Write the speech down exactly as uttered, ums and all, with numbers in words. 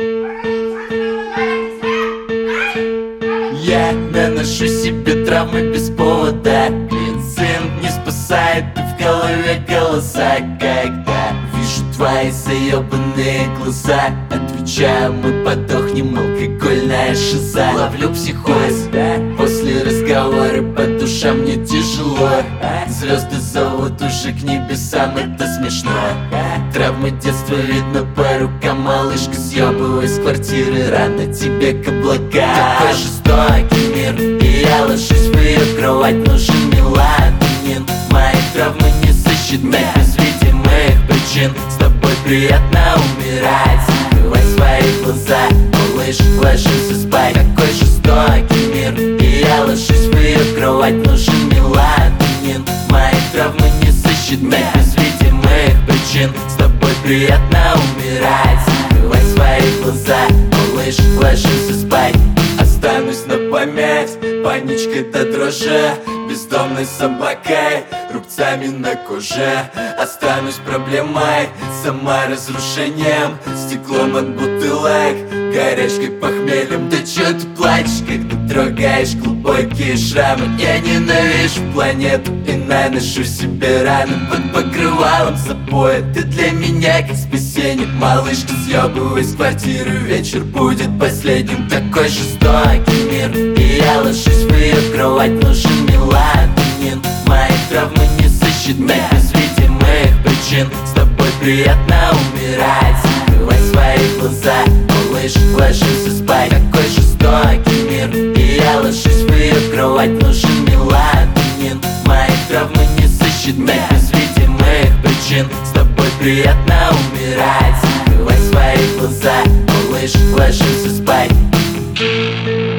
Я наношу себе травмы без повода. Глицин не спасает, и в голове голоса. Когда вижу твои заебанные глаза, отвечаю, мы подохнем, алкогольная шиза. Ловлю психоз, после разговора по душам мне тяжело. Звезды зовут уже к небесам, это смешно. Травмы детства видно по рукам, малышка, съебывай с квартиры, рано тебе каблука. Какой жестокий мир, и я ложусь в ее кровать, нужен мелатонин. Мои травмы не сосчитать без видимых причин. С тобой приятно умирать, закрывай свои глаза, малыш, ложимся спать. Какой жестокий мир, и я ложусь в ее кровать, нужен мелатонин. Мои травмы не сосчитать без видимых причин. С тобой приятно умирать, закрывай свои глаза, малыш, ложимся спать. Останусь на память, паничкой до дрожи, бездомной собакой, рубцами на коже. Останусь проблемой, сама разрушением, стеклом от бутылок, горячкой, похмельем. Да чё ты плачешь, когда трогаешь глубокие шрамы? Я ненавижу планету и наношу себе раны под покрывалом запоя. Ты для меня как спасение, малышка, съебывай с квартиры, вечер будет последним. Такой жестокий мир, и я ложусь в ее кровать, нужен мелатонин. Мои травмы не сосчитать без видимых причин. С тобой приятно умирать, закрывай свои глаза, малыш, ложимся спать. Какой жестокий мир, и я ложусь в ее кровать, нужен мелатонин. Мои травмы не сосчитать без видимых причин. С тобой приятно умирать, закрывай свои глаза, малыш, ложимся спать.